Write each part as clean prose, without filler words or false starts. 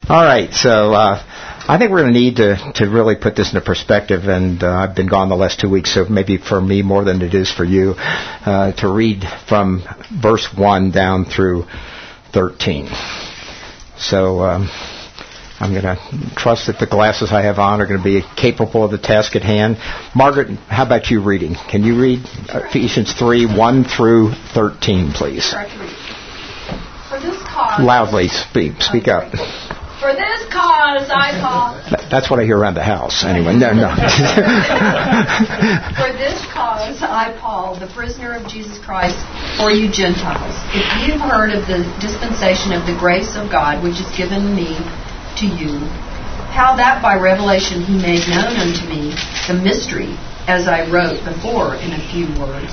All right, so I think we're going to need to really put this into perspective, and I've been gone the last 2 weeks, so maybe for me more than it is for you, to read from verse 1 down through 13. So I'm going to trust that the glasses I have on are going to be capable of the task at hand. Margaret, how about you reading? Can you read Ephesians 3, 1 through 13, please? For this cause... Loudly, speak up. For this cause I call... That's what I hear around the house. Anyway, no. For this cause I, Paul, the prisoner of Jesus Christ, for you Gentiles, if you've heard of the dispensation of the grace of God which is given me to you, how that by revelation he made known unto me the mystery, as I wrote before in a few words,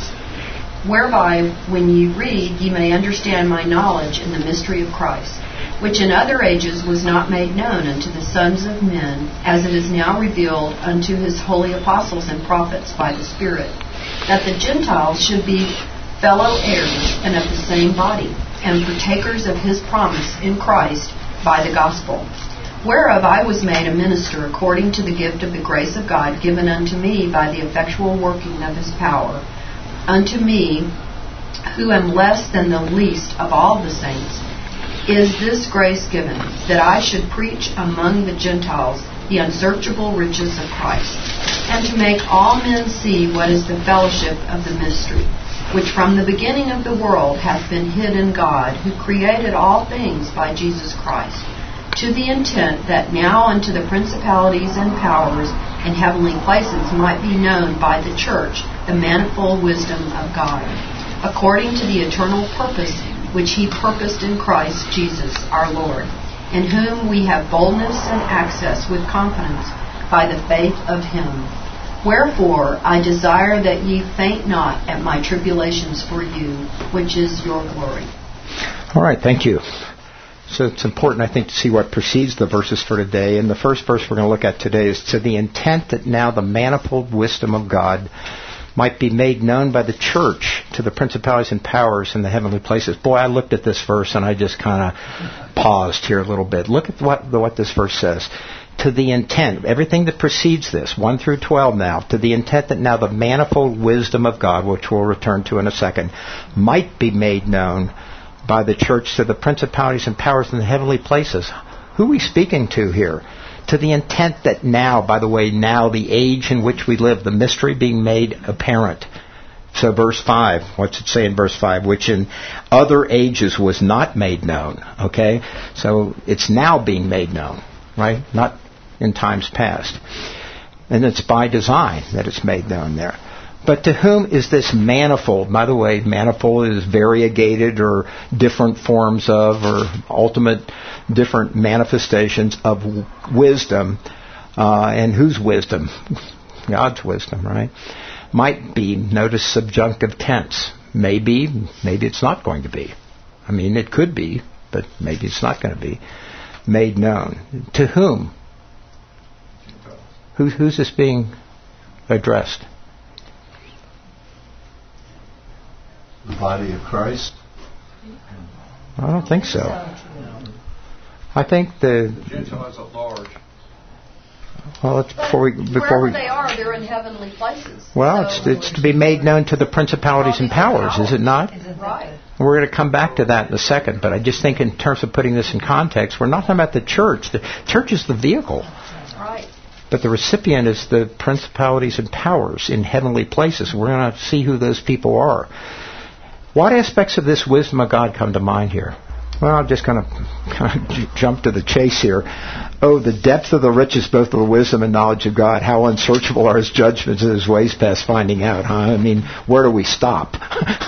whereby when ye read ye may understand my knowledge in the mystery of Christ, which in other ages was not made known unto the sons of men, as it is now revealed unto his holy apostles and prophets by the Spirit, that the Gentiles should be fellow heirs and of the same body, and partakers of his promise in Christ by the gospel, whereof I was made a minister according to the gift of the grace of God given unto me by the effectual working of his power. Unto me, who am less than the least of all the saints, is this grace given, that I should preach among the Gentiles the unsearchable riches of Christ, and to make all men see what is the fellowship of the mystery, which from the beginning of the world hath been hid in God, who created all things by Jesus Christ, to the intent that now unto the principalities and powers in heavenly places might be known by the church the manifold wisdom of God, according to the eternal purpose which he purposed in Christ Jesus our Lord, in whom we have boldness and access with confidence by the faith of him. Wherefore I desire that ye faint not at my tribulations for you, which is your glory. All right, thank you. So it's important, I think, to see what precedes the verses for today. And the first verse we're going to look at today is to the intent that now the manifold wisdom of God might be made known by the church to the principalities and powers in the heavenly places. Boy, I looked at this verse and I just kind of paused here a little bit. Look at what this verse says. To the intent, everything that precedes this, 1 through 12 now, to the intent that now the manifold wisdom of God, which we'll return to in a second, might be made known by the church to the principalities and powers in the heavenly places. Who are we speaking to here? To the intent that now, by the way, now the age in which we live, the mystery being made apparent. So verse 5, what's it say in verse 5? Which in other ages was not made known. Okay? So it's now being made known, right? Not in times past. And it's by design that it's made known there. But to whom is this manifold? By the way, manifold is variegated or different forms of or ultimate different manifestations of wisdom. And whose wisdom? God's wisdom, right? Might be, notice subjunctive tense. Maybe it's not going to be. I mean, it could be, but maybe it's not going to be. Made known. To whom? Who's this being addressed? The body of Christ? I don't think so. I think the Gentiles at large. Well, it's Wherever they are, they're in heavenly places. Well, so it's to be made known to the principalities and powers, is it not? Right. We're going to come back to that in a second, but I just think in terms of putting this in context, we're not talking about the church. The church is the vehicle. Right. But the recipient is the principalities and powers in heavenly places. We're going to see who those people are. What aspects of this wisdom of God come to mind here? Well, I'm just going to jump to the chase here. Oh, the depth of the riches, both of the wisdom and knowledge of God. How unsearchable are his judgments and his ways past finding out, huh? I mean, where do we stop?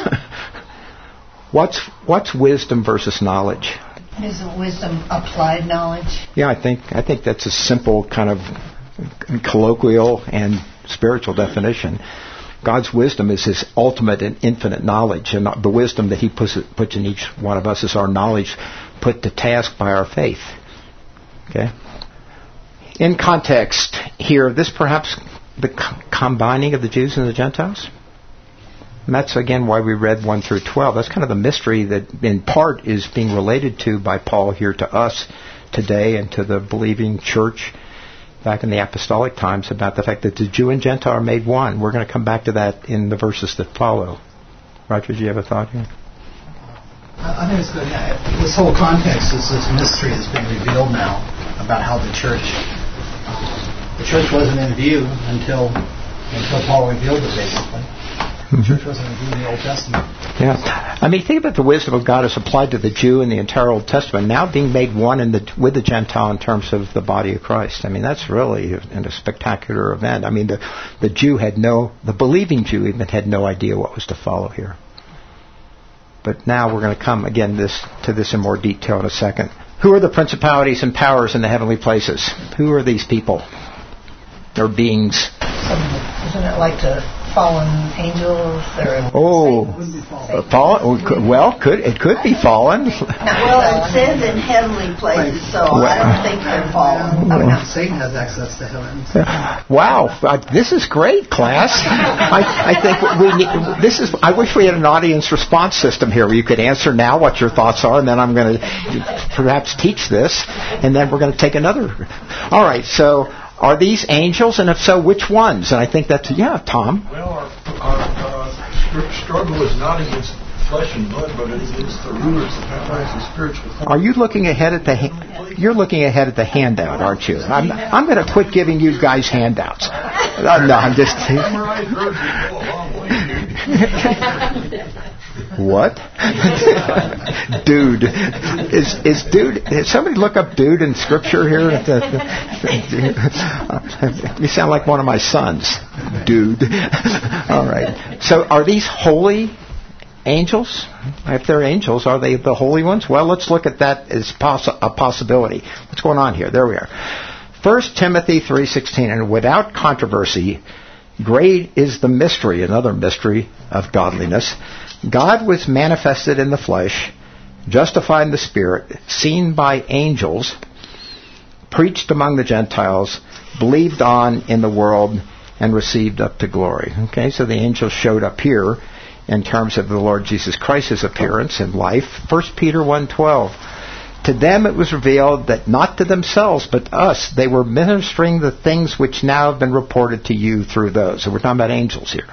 What's wisdom versus knowledge? Isn't wisdom applied knowledge? Yeah, I think that's a simple kind of colloquial and spiritual definition. God's wisdom is his ultimate and infinite knowledge, and the wisdom that he puts in each one of us is our knowledge put to task by our faith. Okay? In context here, this perhaps the combining of the Jews and the Gentiles? And that's, again, why we read 1 through 12. That's kind of the mystery that, in part, is being related to by Paul here to us today and to the believing church back in the apostolic times about the fact that the Jew and Gentile are made one. We're going to come back to that in the verses that follow. Roger, do you have a thought here? I think it's good. This whole context is this mystery that's been revealed now about how the church wasn't in view until Paul revealed it, basically. The church wasn't in view in the Old Testament. Yeah. I mean, think about the wisdom of God as applied to the Jew in the entire Old Testament, now being made one with the Gentile in terms of the body of Christ. I mean, that's really a spectacular event. I mean, the Jew the believing Jew even had no idea what was to follow here. But now we're going to come again to this in more detail in a second. Who are the principalities and powers in the heavenly places? Who are these people? They're beings. Isn't it like the fallen angels? It could be fallen. Well, it says in heavenly places, so I don't think they're fallen. I mean, Satan has access to heaven. So. Wow, this is great, class. I think I wish we had an audience response system here where you could answer now what your thoughts are, and then I'm going to perhaps teach this, and then we're going to take another. All right, so. Are these angels, and if so, which ones? And I think that's, Tom. Well, our struggle is not against flesh and blood, but against the rulers, the powers, the spiritual forces. Are you looking ahead at you're looking ahead at the handout, aren't you? I'm going to quit giving you guys handouts. No, I'm just... Memorize verses go a long way, dude. What? Dude. Is dude... Somebody look up dude in Scripture here? You sound like one of my sons. Dude. All right. So are these holy angels? If they're angels, are they the holy ones? Well, let's look at that as a possibility. What's going on here? There we are. 1 Timothy 3:16, and without controversy, great is the mystery, another mystery of godliness. God was manifested in the flesh, justified in the Spirit, seen by angels, preached among the Gentiles, believed on in the world, and received up to glory. Okay, so the angels showed up here in terms of the Lord Jesus Christ's appearance in life. 1 Peter 1:12. To them it was revealed that not to themselves, but to us, they were ministering the things which now have been reported to you through those. So we're talking about angels here.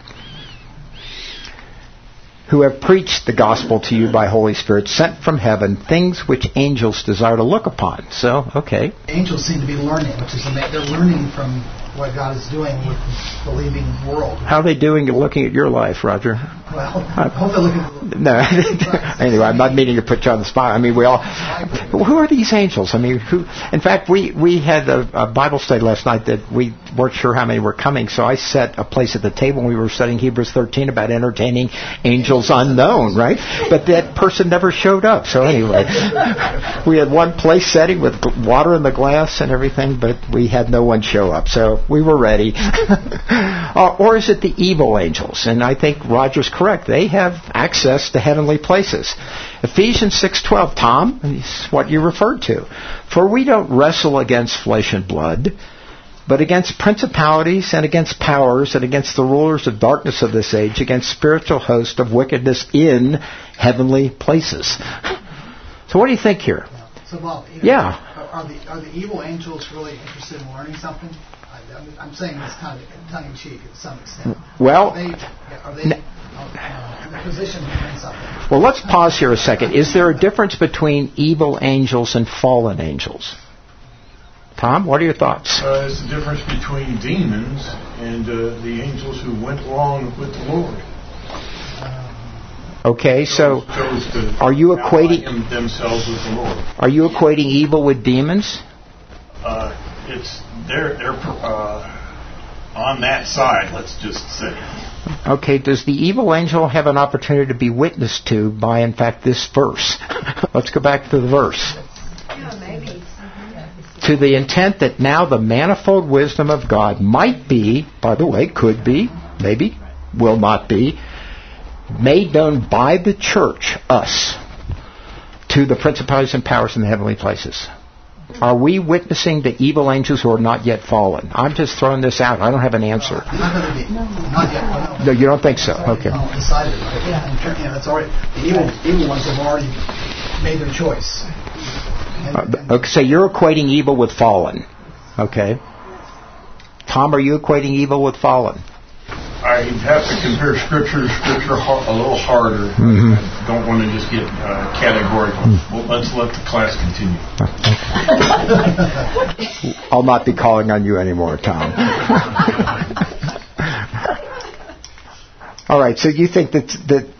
Who have preached the gospel to you by Holy Spirit, sent from heaven, things which angels desire to look upon. So, okay. Angels seem to be learning, they're learning from what God is doing with the believing world. How are they doing at looking at your life, Roger? Well, I hope they're looking... No. Anyway, I'm not meaning to put you on the spot. I mean, who are these angels? I mean, who? In fact, we had a Bible study last night that we weren't sure how many were coming, so I set a place at the table and we were studying Hebrews 13 about entertaining angels unknown, right? But that person never showed up. So anyway, we had one place setting with water in the glass and everything, but we had no one show up. So we were ready. Or is it the evil angels? And I think Roger's correct. They have access to heavenly places. Ephesians 6:12, Tom, is what you referred to. For we don't wrestle against flesh and blood, but against principalities and against powers and against the rulers of darkness of this age, against spiritual hosts of wickedness in heavenly places. So what do you think here? So, Bob, yeah. Are the evil angels really interested in learning something? I'm saying this kind of tongue-in-cheek to some extent. Well, are they in a position to learn something? Well, let's pause here a second. Is there a difference between evil angels and fallen angels? Tom, what are your thoughts? It's the difference between demons and the angels who went along with the Lord. Okay, so are you equating themselves with the Lord? Are you equating evil with demons? They're on that side, let's just say. Okay, does the evil angel have an opportunity to be witnessed to by, in fact, this verse? Let's go back to the verse. Yeah, maybe. To the intent that now the manifold wisdom of God might be, by the way, could be, maybe, will not be, made known by the church, us, to the principalities and powers in the heavenly places. Are we witnessing the evil angels who are not yet fallen? I'm just throwing this out. I don't have an answer. Not yet. No, you don't think so? Okay. Decided. Yeah, that's already. The evil ones have already made their choice. Okay, so you're equating evil with fallen. Okay. Tom, are you equating evil with fallen? I have to compare scripture to scripture a little harder. I don't want to just get categorical. Well, let's let the class continue. I'll not be calling on you anymore, Tom. All right. So you think that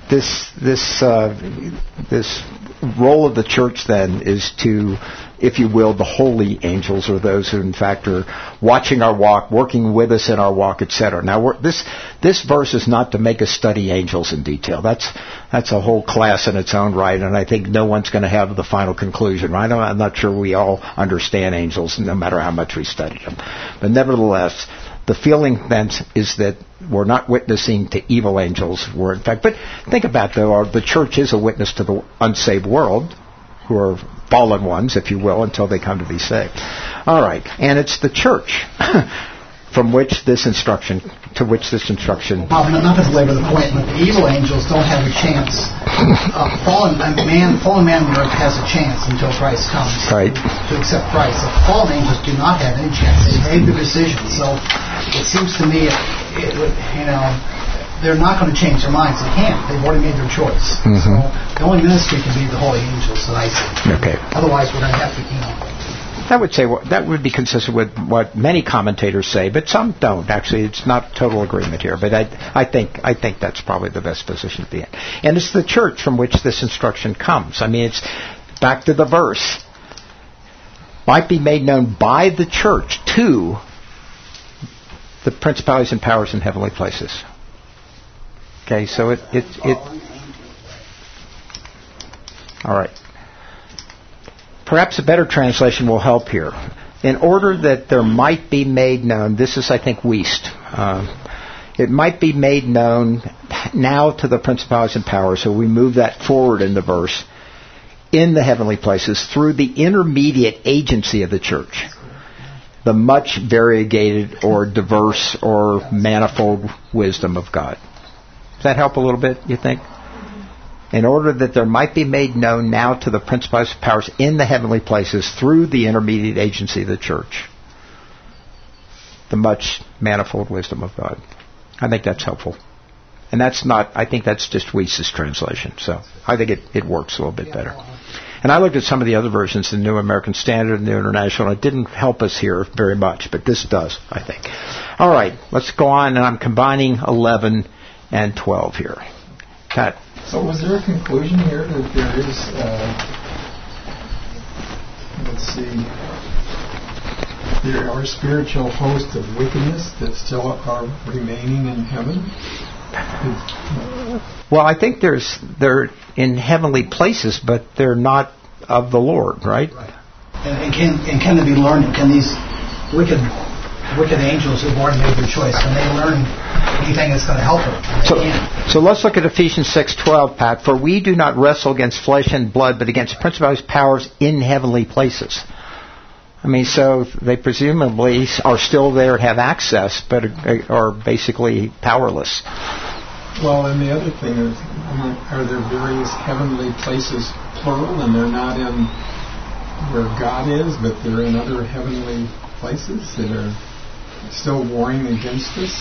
this role of the church then is to, if you will, the holy angels, or those who in fact are watching our walk, working with us in our walk, etc. Now, this verse is not to make us study angels in detail. That's a whole class in its own right, and I think no one's going to have the final conclusion. Right? I'm not sure we all understand angels, no matter how much we study them. But nevertheless, the feeling then is that we're not witnessing to evil angels. We're in fact, but think about though, the church is a witness to the unsaved world, who are fallen ones, if you will, until they come to be saved. All right, and it's the church to which this instruction. Not to belabor the point, but the evil angels don't have a chance. Fallen man on the earth has a chance until Christ comes to accept Christ. The fallen angels do not have any chance. They made their decision. So it seems to me, they're not going to change their minds. They can't. They've already made their choice. So the only ministry can be the holy angels that I see. Okay. Otherwise, we're going to have to, I would say that would be consistent with what many commentators say, but some don't. Actually, it's not total agreement here. But I think that's probably the best position to be in. And it's the church from which this instruction comes. I mean, it's back to the verse. Might be made known by the church to the principalities and powers in heavenly places. Okay, so it all right. Perhaps a better translation will help here. In order that there might be made known, this is, I think, Wuest. It might be made known now to the principalities and powers, so we move that forward in the verse, in the heavenly places, through the intermediate agency of the church, the much variegated or diverse or manifold wisdom of God. Does that help a little bit, you think? In order that there might be made known now to the principalities and powers in the heavenly places through the intermediate agency of the church, the much manifold wisdom of God. I think that's helpful. And I think that's just Wuest's translation. So I think it works a little bit better. And I looked at some of the other versions, the New American Standard and the New International, and it didn't help us here very much, but this does, I think. All right, let's go on, and I'm combining 11 and 12 here. Pat. So was there a conclusion here that there is, there are spiritual hosts of wickedness that still are remaining in heaven? Well, I think they're in heavenly places, but they're not of the Lord, right? And can they be learned? Can these wicked angels who've already made their choice, can they learn anything that's going to help them? So let's look at Ephesians 6:12, Pat. For we do not wrestle against flesh and blood, but against principalities, powers in heavenly places. I mean, so they presumably are still there, have access, but are basically powerless. Well, and the other thing is, are there various heavenly places, plural, and they're not in where God is, but they're in other heavenly places that are still warring against us?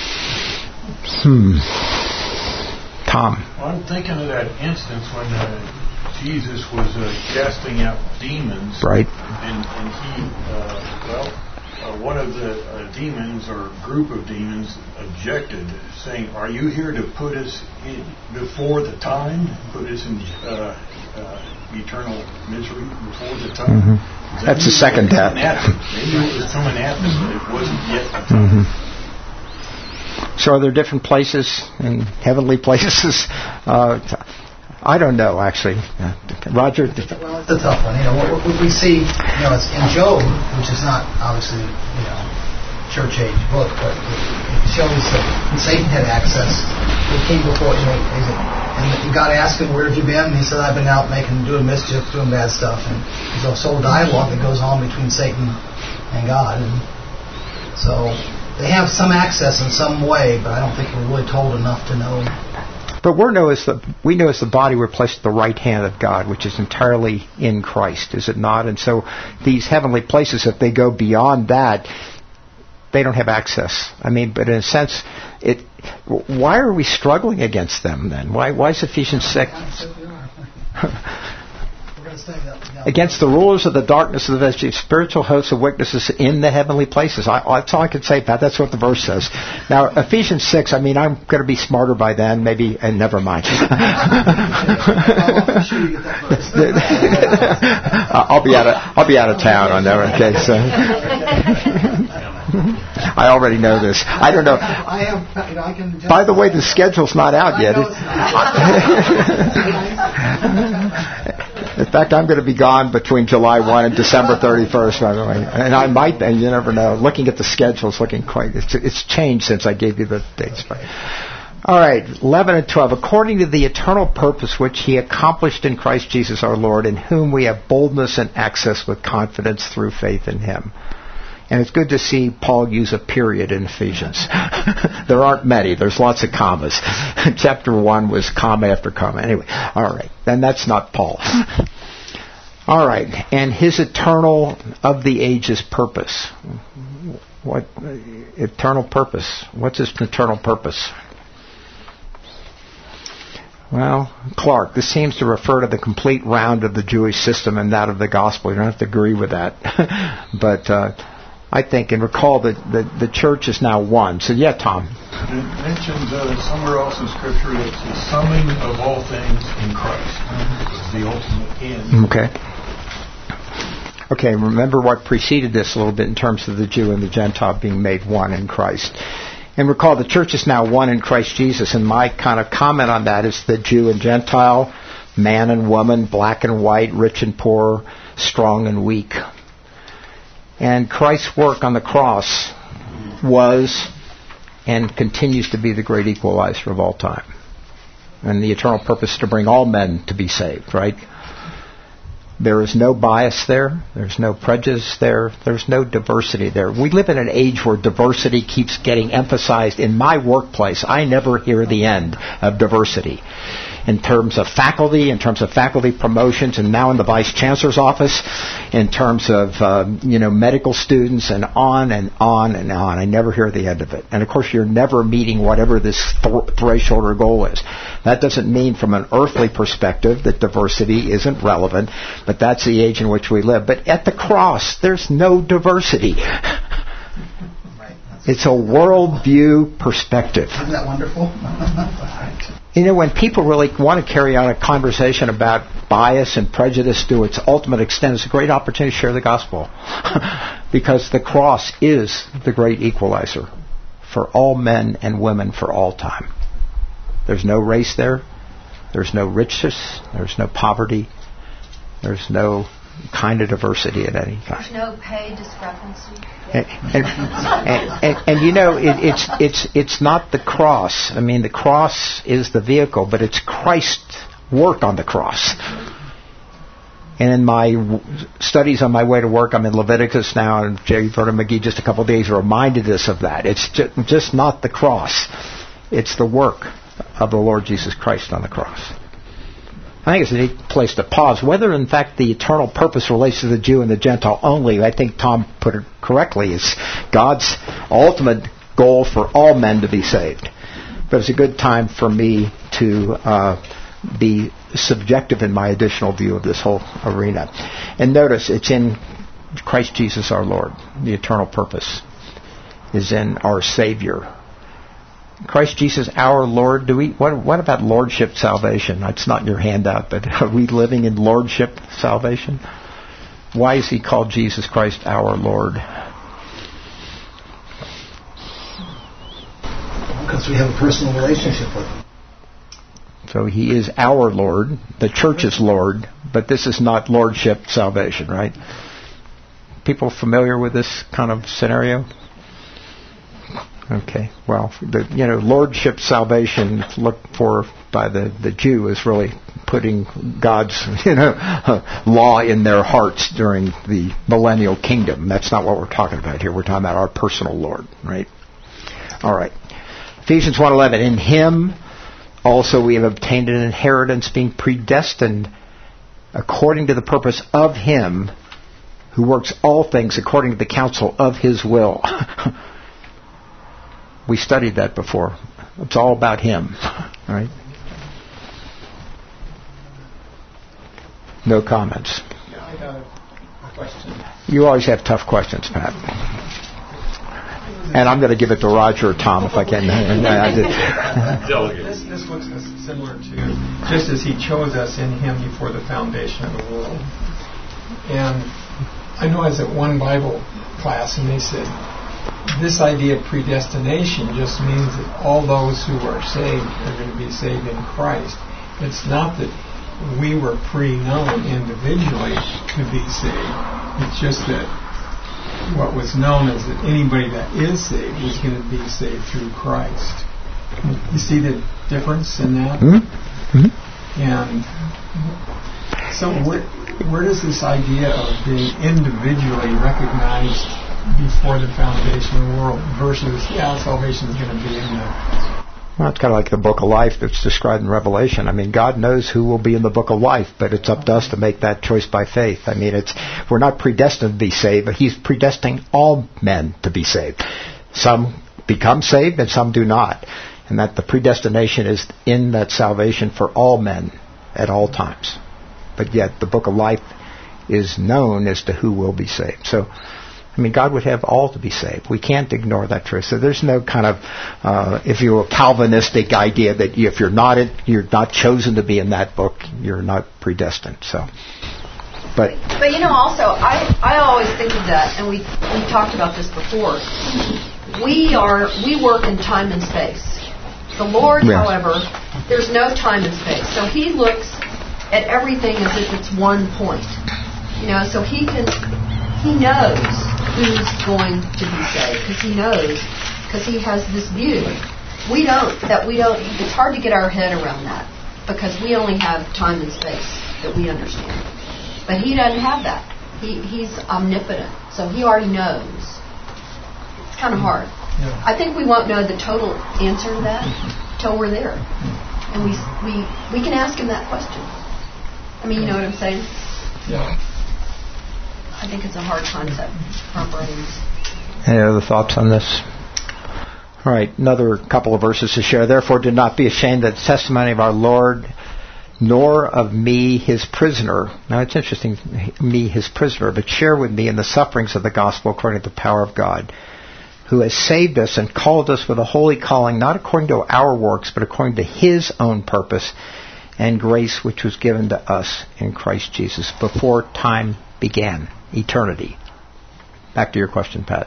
Tom. Well, I'm thinking of that instance when Jesus was casting out demons. Right. And he, one of the demons or group of demons objected, saying, "Are you here to put us in before the time? Put us in eternal misery before the time?" Mm-hmm. That's the second death. Maybe it was coming at us, but it wasn't yet the time. Mm-hmm. So are there different places in heavenly places? I don't know, actually. Roger? Well, it's a tough one. What we see, it's in Job, which is not obviously, church age book, but it shows that when Satan had access, he came before, and God asked him, "Where have you been?" And he said, "I've been out doing mischief, doing bad stuff." And there's a whole dialogue that goes on between Satan and God. And so they have some access in some way, but I don't think we're really told enough to know But we know as the body we're placed at the right hand of God, which is entirely in Christ, is it not? And so these heavenly places, if they go beyond that, they don't have access. I mean, but in a sense, why are we struggling against them then? Why is Ephesians 6? Against the rulers of the darkness of the spiritual hosts of witnesses in the heavenly places. That's all I can say, Pat. That's what the verse says. Now, Ephesians 6, I mean, I'm going to be smarter by then, maybe, and never mind. I'll be out of town on that, okay? So I already know this. I don't know. By the way, the schedule's not out yet. In fact, I'm going to be gone between July 1 and December 31st, by the way. And I might, and you never know. Looking at the schedule, it's changed since I gave you the dates. All right, 11 and 12. According to the eternal purpose which He accomplished in Christ Jesus our Lord, in whom we have boldness and access with confidence through faith in Him. And it's good to see Paul use a period in Ephesians. There aren't many. There's lots of commas. Chapter 1 was comma after comma. Anyway, all right. Then that's not Paul. All right. And His eternal of the ages purpose. What eternal purpose? What's His eternal purpose? Well, Clark, this seems to refer to the complete round of the Jewish system and that of the gospel. You don't have to agree with that. But I think, and recall that the church is now one. So, yeah, Tom. It mentions somewhere else in Scripture it's the summing of all things in Christ. It's the ultimate end. Okay, remember what preceded this a little bit in terms of the Jew and the Gentile being made one in Christ. And recall, the church is now one in Christ Jesus, and my kind of comment on that is the Jew and Gentile, man and woman, black and white, rich and poor, strong and weak. And Christ's work on the cross was and continues to be the great equalizer of all time. And the eternal purpose is to bring all men to be saved, right? There is no bias there. There's no prejudice there. There's no diversity there. We live in an age where diversity keeps getting emphasized. In my workplace, I never hear the end of diversity. In terms of faculty promotions, and now in the Vice Chancellor's office, in terms of medical students, and on and on and on. I never hear the end of it. And of course, you're never meeting whatever this threshold or goal is. That doesn't mean from an earthly perspective that diversity isn't relevant, but that's the age in which we live. But at the cross, there's no diversity. It's a worldview perspective. Isn't that wonderful? When people really want to carry on a conversation about bias and prejudice to its ultimate extent, it's a great opportunity to share the gospel. Because the cross is the great equalizer for all men and women for all time. There's no race there. There's no richness. There's no poverty. There's no kind of diversity at any time. There's no pay discrepancy. It's not the cross. I mean, the cross is the vehicle, but it's Christ's work on the cross. And in my studies on my way to work, I'm in Leviticus now, and Jerry Vernon McGee just a couple of days reminded us of that. It's just not the cross. It's the work of the Lord Jesus Christ on the cross. I think it's a neat place to pause. Whether, in fact, the eternal purpose relates to the Jew and the Gentile only, I think Tom put it correctly. It's God's ultimate goal for all men to be saved. But it's a good time for me to be subjective in my additional view of this whole arena. And notice, it's in Christ Jesus our Lord. The eternal purpose is in our Savior. Christ Jesus, our Lord. What about lordship salvation? It's not in your handout, but are we living in lordship salvation? Why is He called Jesus Christ our Lord? Because we have a personal relationship with Him. So He is our Lord. The church is Lord, but this is not lordship salvation, right? People familiar with this kind of scenario? Okay, well, lordship salvation looked for by the Jew is really putting God's law in their hearts during the millennial kingdom. That's not what we're talking about here. We're talking about our personal Lord, right? All right. Ephesians 1:11. In Him Also we have obtained an inheritance, being predestined according to the purpose of Him who works all things according to the counsel of His will. We studied that before. It's all about Him. Right? No comments. Yeah, I got a question. You always have tough questions, Pat. And I'm going to give it to Roger or Tom if I can. This looks similar to just as He chose us in Him before the foundation of the world. And I know I was at one Bible class and they said, this idea of predestination just means that all those who are saved are going to be saved in Christ. It's not that we were pre-known individually to be saved. It's just that what was known is that anybody that is saved is going to be saved through Christ. You see the difference in that? Mm-hmm. And so where does this idea of being individually recognized before the foundation of the world versus, salvation is going to be in the... Well, it's kind of like the book of life that's described in Revelation. I mean, God knows who will be in the book of life, but it's up to us to make that choice by faith. I mean, we're not predestined to be saved, but He's predestining all men to be saved. Some become saved and some do not. And that the predestination is in that salvation for all men at all times. But yet the book of life is known as to who will be saved. So, I mean, God would have all to be saved. We can't ignore that truth. So there's no kind of, if you're a Calvinistic idea that if you're not chosen to be in that book, you're not predestined. So, but also, I always think of that, and we talked about this before. We work in time and space. The Lord, however, there's no time and space. So He looks at everything as if it's one point. So He knows who's going to be saved because He has this view. We don't. It's hard to get our head around that because we only have time and space that we understand. But He doesn't have that. He's omnipotent, so He already knows. It's kind of hard. Yeah. I think we won't know the total answer to that till we're there, and we can ask Him that question. I mean, you know what I'm saying? Yeah. I think it's a hard concept for our brains. Any other thoughts on this? All right, another couple of verses to share. Therefore, do not be ashamed of the testimony of our Lord, nor of me, His prisoner. Now, it's interesting, me, His prisoner, but share with me in the sufferings of the gospel according to the power of God, who has saved us and called us with a holy calling, not according to our works, but according to His own purpose and grace which was given to us in Christ Jesus before time began. Eternity. Back to your question, Pat.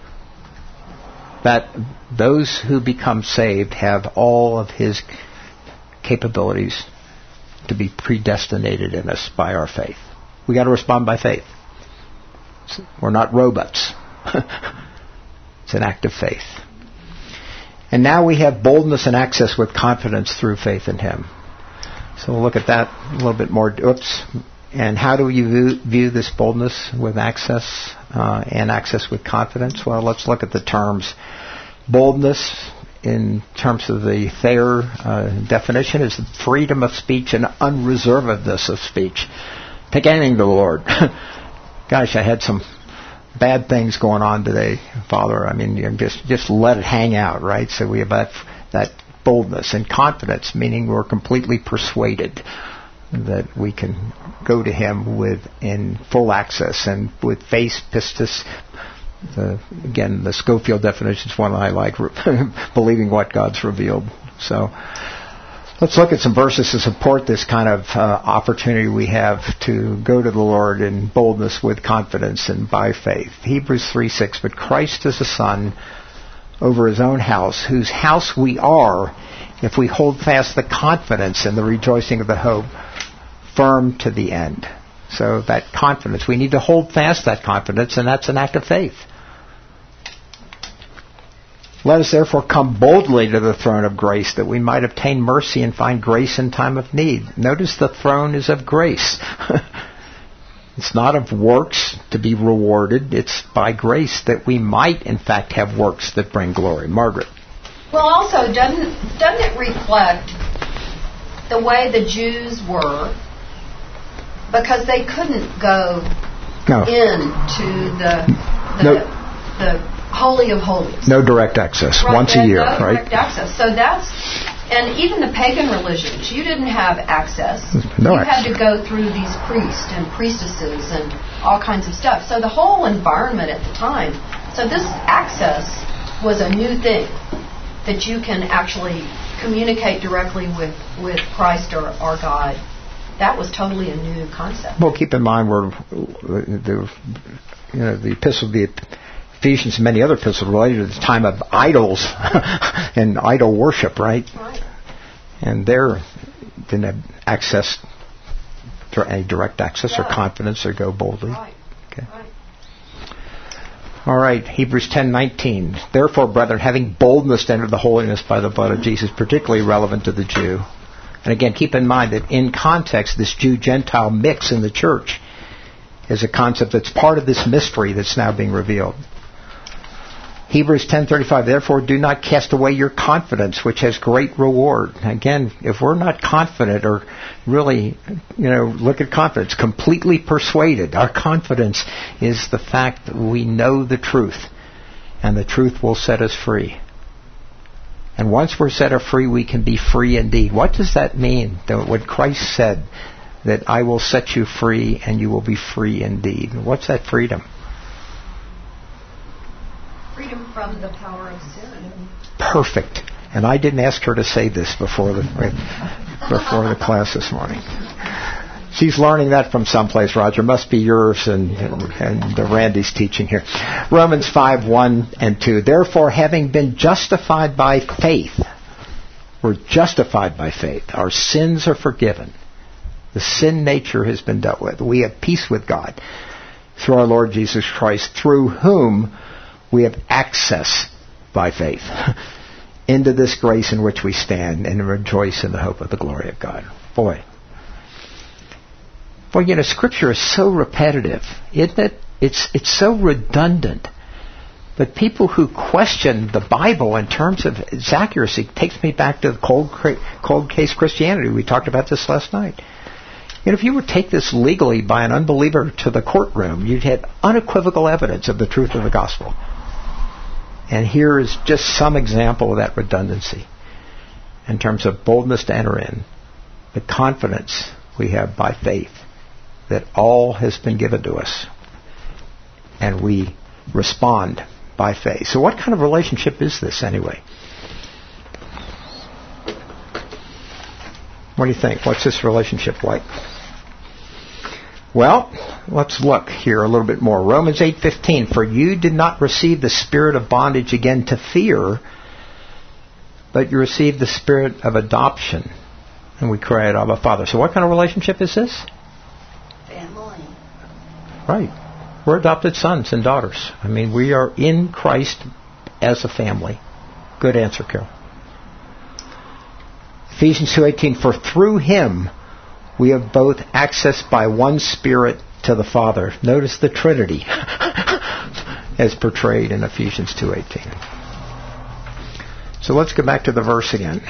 That those who become saved have all of His capabilities to be predestinated in us by our faith. We got to respond by faith. We're not robots. It's an act of faith. And now we have boldness and access with confidence through faith in Him. So we'll look at that a little bit more. And how do you view this boldness with access and access with confidence? Well, let's look at the terms. Boldness, in terms of the Thayer definition, is freedom of speech and unreservedness of speech. Take anything to the Lord. Gosh, I had some bad things going on today, Father. I mean, just let it hang out, right? So we have that boldness and confidence, meaning we're completely persuaded that we can go to Him in full access and with face pistis. Again, the Scofield definition is one I like, believing what God's revealed. So let's look at some verses to support this kind of opportunity we have to go to the Lord in boldness with confidence and by faith. Hebrews 3:6, but Christ is the Son over His own house, whose house we are if we hold fast the confidence and the rejoicing of the hope firm to the end. So that confidence, we need to hold fast that confidence, and that's an act of faith. Let us therefore come boldly to the throne of grace, that we might obtain mercy and find grace in time of need. Notice the throne is of grace. It's not of works to be rewarded. It's by grace that we might, in fact, have works that bring glory. Margaret. Well, also, doesn't it reflect the way the Jews were, because they couldn't go into the Holy of Holies. No direct access. Right, once a year, no right? Direct access. So and even the pagan religions, you didn't have access. No you access. had to go through these priests and priestesses and all kinds of stuff. So the whole environment at the time, so this access was a new thing, that you can actually communicate directly with Christ or God. That was totally a new concept. Well, keep in mind the epistle, the Ephesians and many other epistles related to the time of idols and idol worship, right? Right. And there didn't have access to any direct access or confidence or go boldly. Right. Okay. Right. All right, Hebrews 10:19. Therefore, brethren, having boldness to enter the holiness by the blood of Jesus, particularly relevant to the Jew. And again, keep in mind that in context, this Jew-Gentile mix in the church is a concept that's part of this mystery that's now being revealed. Hebrews 10:35. Therefore, do not cast away your confidence, which has great reward. Again, if we're not confident or really, look at confidence, completely persuaded, our confidence is the fact that we know the truth, and the truth will set us free. And once we're set free, we can be free indeed. What does that mean? That what Christ said, that I will set you free and you will be free indeed. What's that freedom? Freedom from the power of sin. Perfect. And I didn't ask her to say this before the class this morning. She's learning that from someplace, Roger. Must be yours and Randy's teaching here. Romans 5:1 and 2. Therefore, having been justified by faith, we're justified by faith. Our sins are forgiven. The sin nature has been dealt with. We have peace with God through our Lord Jesus Christ, through whom we have access by faith into this grace in which we stand and rejoice in the hope of the glory of God. Boy, Scripture is so repetitive, isn't it? It's so redundant. But people who question the Bible in terms of its accuracy takes me back to the cold case Christianity. We talked about this last night. If you would take this legally by an unbeliever to the courtroom, you'd have unequivocal evidence of the truth of the gospel. And here is just some example of that redundancy in terms of boldness to enter in, the confidence we have by faith that all has been given to us, and we respond by faith. So what kind of relationship is this anyway? What do you think? What's this relationship like? Well, let's look here a little bit more. Romans 8:15. For you did not receive the spirit of bondage again to fear, but you received the spirit of adoption. And we cry out, Abba, Father. So what kind of relationship is this? Family. Right. We're adopted sons and daughters. We are in Christ as a family. Good answer, Carol. Ephesians 2:18. For through Him we have both access by one Spirit to the Father. Notice the Trinity as portrayed in Ephesians 2:18. So let's go back to the verse again.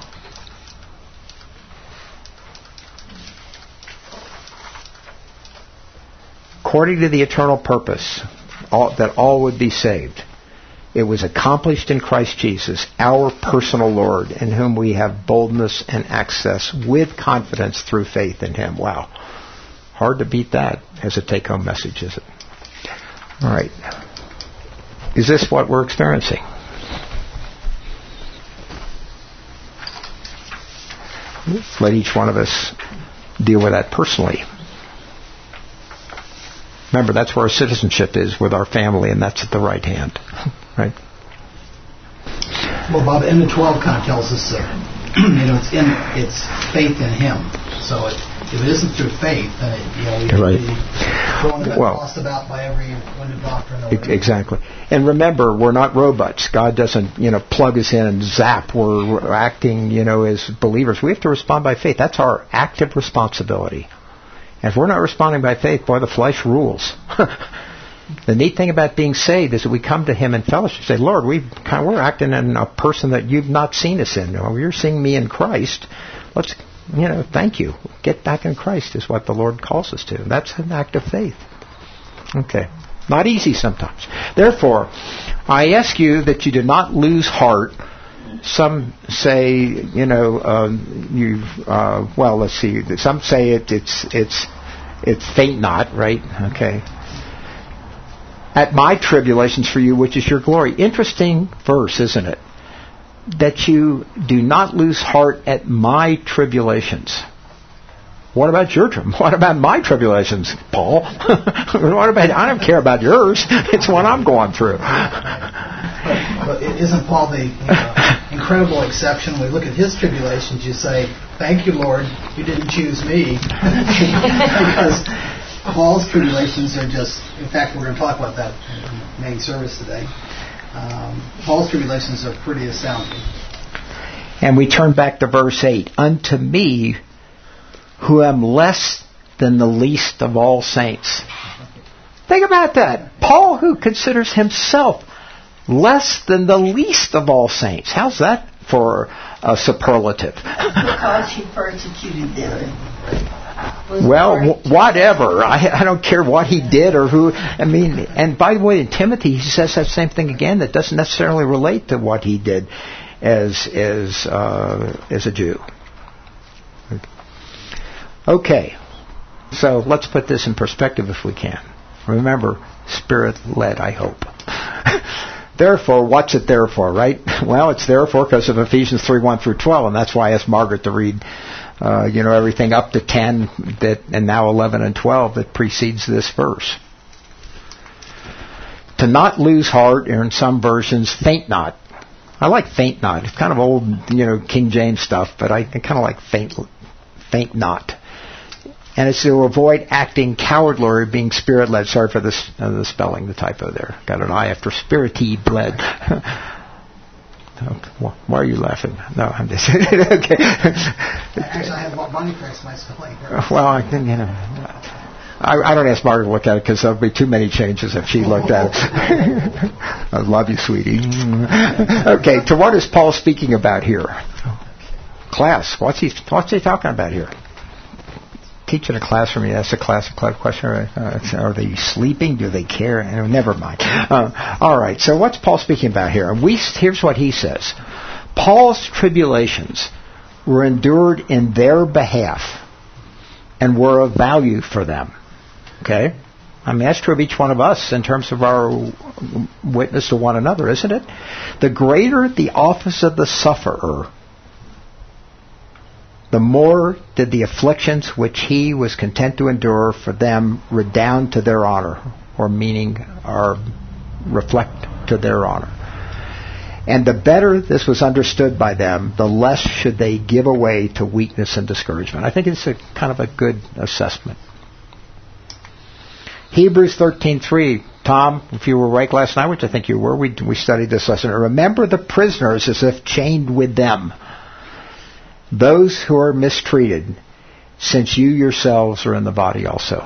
According to the eternal purpose, that all would be saved, it was accomplished in Christ Jesus, our personal Lord, in whom we have boldness and access with confidence through faith in Him. Wow. Hard to beat that as a take-home message, is it? All right. Is this what we're experiencing? Let each one of us deal with that personally. Remember, that's where our citizenship is, with our family, and that's at the right hand. Right? Well, Bob, M12 kind of tells us it's faith in Him. So if it isn't through faith, then we could be tossed about by every wind of doctrine. Exactly. And remember, we're not robots. God doesn't, plug us in and zap. We're acting, as believers. We have to respond by faith. That's our active responsibility. And if we're not responding by faith, boy, the flesh rules. The neat thing about being saved is that we come to Him in fellowship and say, Lord, we're acting in a person that you've not seen us in. You're seeing me in Christ. Let's thank you. Get back in Christ is what the Lord calls us to. That's an act of faith. Okay. Not easy sometimes. Therefore, I ask you that you do not lose heart. Some say, let's see. Some say it's faint not, right? Okay. At my tribulations for you, which is your glory. Interesting verse, isn't it? That you do not lose heart at my tribulations. What about your What about my tribulations, Paul? What about? I don't care about yours. It's what I'm going through. But isn't Paul the incredible exception? When we look at his tribulations, you say, "Thank you, Lord, you didn't choose me," because Paul's tribulations are just. In fact, we're going to talk about that in the main service today. Paul's tribulations are pretty astounding. And we turn back to verse 8. Unto me, who am less than the least of all saints. Think about that. Paul, who considers himself less than the least of all saints. How's that for a superlative? Because he persecuted them. Well, whatever. I don't care what he did or who. And by the way, in Timothy, he says that same thing again. That doesn't necessarily relate to what he did as a Jew. Okay, so let's put this in perspective if we can. Remember, Spirit-led, I hope. Therefore, what's it there for, right? Well, it's there for because of Ephesians 3:1 through 12, and that's why I asked Margaret to read, everything up to 10 and now 11 and 12 that precedes this verse. To not lose heart, or in some versions, faint not. I like faint not. It's kind of old, King James stuff, but I kind of like faint not. And it's to avoid acting cowardly or being spirit-led. Sorry for the spelling, the typo there. Got an I after spirity-led. Why are you laughing? No, I'm just... okay. Actually, I have Bonnie corrects my spelling. Well, I don't ask Margaret to look at it because there'll be too many changes if she looked at it. I love you, sweetie. Okay, to what is Paul speaking about here? Class. What's he talking about here? Teaching a class for me. That's a class question. Are they sleeping? Do they care? Never mind. All right. So what's Paul speaking about here? Here's what he says. Paul's tribulations were endured in their behalf and were of value for them. Okay? That's true of each one of us in terms of our witness to one another, isn't it? The greater the office of the sufferer, the more did the afflictions which he was content to endure for them redound to their honor, or reflect to their honor. And the better this was understood by them, the less should they give away to weakness and discouragement. I think it's a kind of a good assessment. Hebrews 13:3. Tom, if you were awake last night, which I think you were, we studied this lesson. Remember the prisoners as if chained with them, those who are mistreated, since you yourselves are in the body also.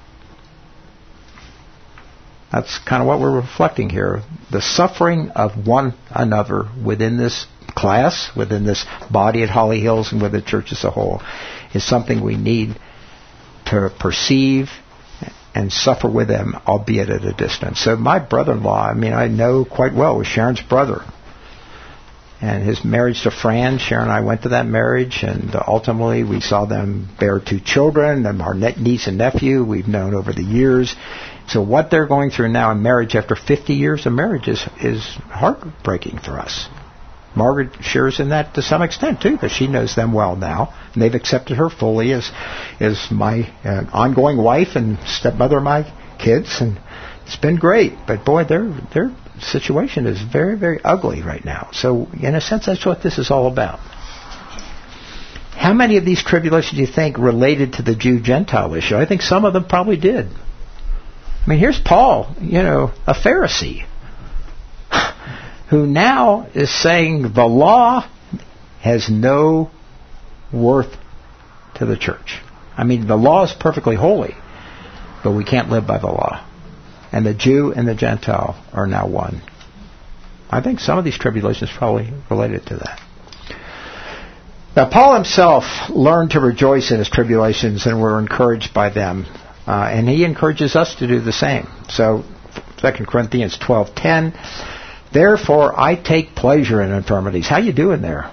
That's kind of what we're reflecting here. The suffering of one another within this class, within this body at Holly Hills, and with the church as a whole, is something we need to perceive and suffer with them, albeit at a distance. So my brother-in-law, I know quite well, was Sharon's brother. And his marriage to Fran, Sharon and I went to that marriage, and ultimately we saw them bear 2 children, and our niece and nephew we've known over the years. So what they're going through now in marriage after 50 years of marriage is heartbreaking for us. Margaret shares in that to some extent, too, because she knows them well now, and they've accepted her fully as my ongoing wife and stepmother of my kids, and it's been great. But boy, their situation is very, very ugly right now. So, in a sense, that's what this is all about. How many of these tribulations do you think related to the Jew-Gentile issue? I think some of them probably did. Here's Paul, a Pharisee, who now is saying the law has no worth to the church. The law is perfectly holy, but we can't live by the law. And the Jew and the Gentile are now one. I think some of these tribulations probably related to that. Now, Paul himself learned to rejoice in his tribulations and were encouraged by them. And he encourages us to do the same. So, 2 Corinthians 12:10, therefore I take pleasure in infirmities. How you doing there?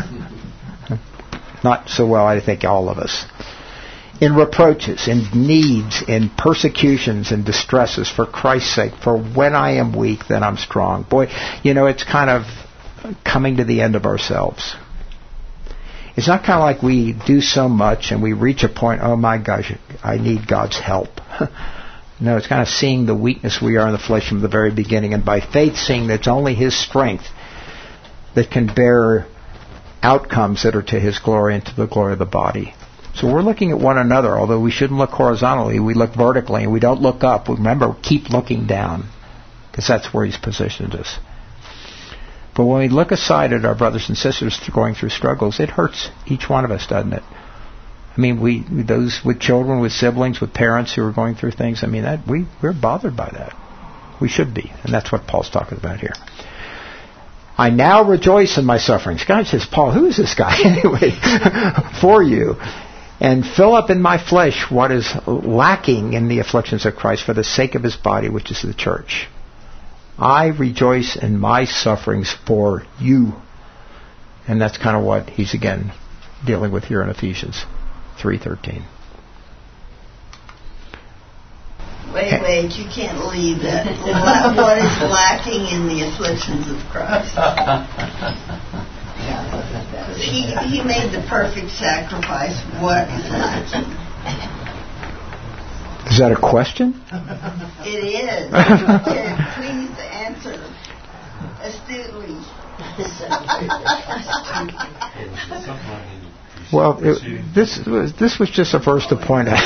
Not so well, I think, all of us. In reproaches, in needs, in persecutions, and distresses for Christ's sake. For when I am weak, then I'm strong. Boy, it's kind of coming to the end of ourselves. It's not kind of like we do so much and we reach a point, oh my gosh, I need God's help. No, it's kind of seeing the weakness we are in the flesh from the very beginning, and by faith seeing that it's only His strength that can bear outcomes that are to His glory and to the glory of the body. So we're looking at one another. Although we shouldn't look horizontally, we look vertically, and we don't look up. Remember, keep looking down, because that's where He's positioned us. But when we look aside at our brothers and sisters going through struggles, it hurts each one of us, doesn't it? I mean, those with children, with siblings, with parents who are going through things, we're bothered by that. We should be, and that's what Paul's talking about here. I now rejoice in my sufferings. God says, Paul, who is this guy anyway? For you. And fill up in my flesh what is lacking in the afflictions of Christ for the sake of His body, which is the church. I rejoice in my sufferings for you. And that's kind of what he's again dealing with here in Ephesians 3:13. Wait, you can't leave that. What is lacking in the afflictions of Christ? He made the perfect sacrifice. What is lacking? Is that a question? It is. Please answer astutely. Well, this was just a verse to point out.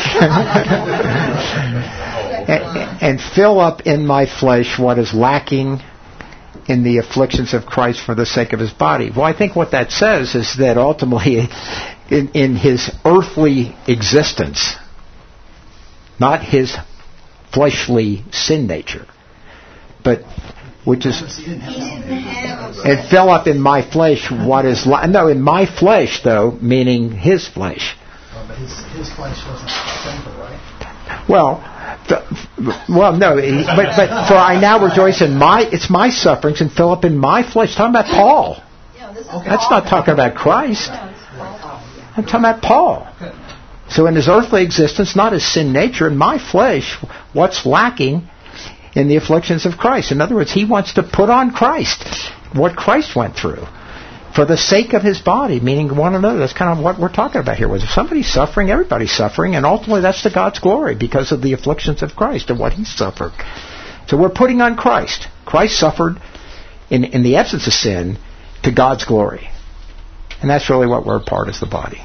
and fill up in my flesh what is lacking in the afflictions of Christ for the sake of His body. Well, I think what that says is that ultimately in His earthly existence, not His fleshly sin nature, but which is, and fill up in my flesh what is in my flesh though, meaning His flesh. But his flesh wasn't sinful, right? No. But for I now rejoice in it's my sufferings and fill up in my flesh. It's talking about Paul. That's not talking about Christ. I'm talking about Paul. So in his earthly existence, not his sin nature, in my flesh, what's lacking in the afflictions of Christ? In other words, he wants to put on Christ, what Christ went through, for the sake of His body, meaning one another. That's kind of what we're talking about here. If somebody's suffering, everybody's suffering, and ultimately that's to God's glory because of the afflictions of Christ and what He suffered. So we're putting on Christ. Christ suffered in the absence of sin to God's glory. And that's really what we're a part as the body.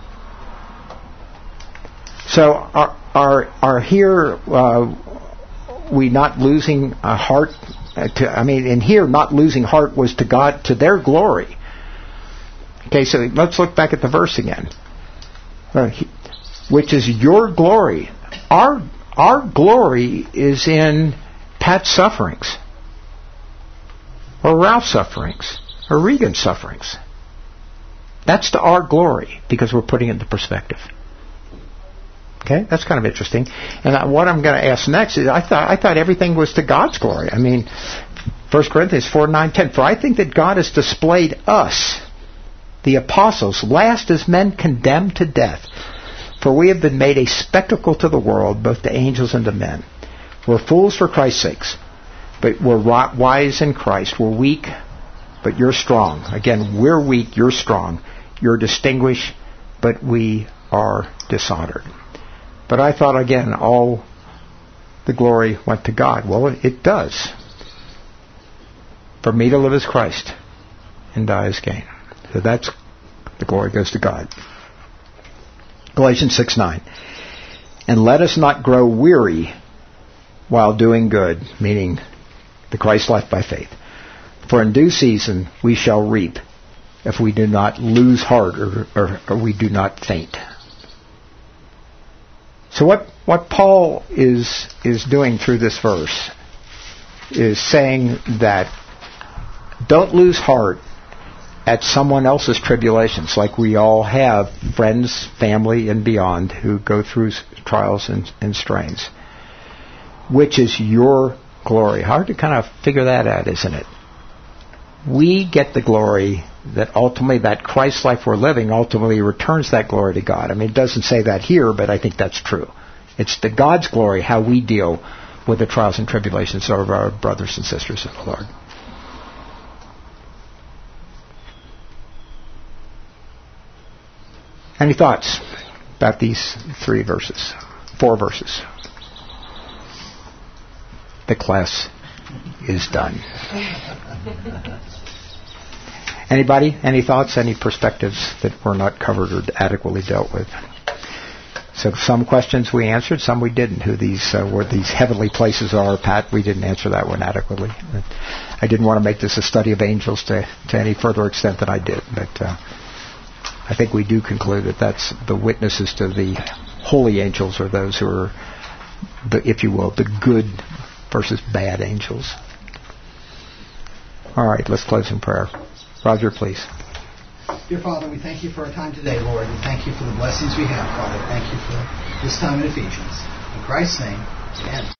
So are here we not losing a heart? In here, not losing heart was to God, to their glory. Okay, so let's look back at the verse again. Which is your glory. Our glory is in Pat's sufferings, or Ralph's sufferings, or Regan's sufferings. That's to our glory because we're putting it into perspective. Okay, that's kind of interesting. And what I'm going to ask next is, I thought everything was to God's glory. 1 Corinthians 4:9-10. For I think that God has displayed us, the apostles, last as men condemned to death. For we have been made a spectacle to the world, both to angels and to men. We're fools for Christ's sakes, but we're wise in Christ. We're weak, but you're strong. Again, we're weak, you're strong. You're distinguished, but we are dishonored. But I thought, again, all the glory went to God. Well, it does. For me to live as Christ and die as gain. So that's, the glory goes to God. Galatians 6:9. And let us not grow weary while doing good, meaning the Christ life by faith. For in due season we shall reap if we do not lose heart or we do not faint. So what Paul is doing through this verse is saying that don't lose heart at someone else's tribulations, like we all have friends, family, and beyond who go through trials and strains. Which is your glory? Hard to kind of figure that out, isn't it? We get the glory that ultimately, that Christ life we're living ultimately returns that glory to God. I mean, it doesn't say that here, but I think that's true. It's the God's glory, how we deal with the trials and tribulations of our brothers and sisters in the Lord. Any thoughts about these 4 verses? The class is done. Anybody? Any thoughts? Any perspectives that were not covered or adequately dealt with? So some questions we answered, some we didn't. Who these where these heavenly places are, Pat, we didn't answer that one adequately. I didn't want to make this a study of angels to any further extent than I did, but I think we do conclude that that's the witnesses to the holy angels, or those who are, if you will, the good versus bad angels. All right, let's close in prayer. Roger, please. Dear Father, we thank you for our time today, Lord. We thank you for the blessings we have, Father. Thank you for this time in Ephesians. In Christ's name, amen.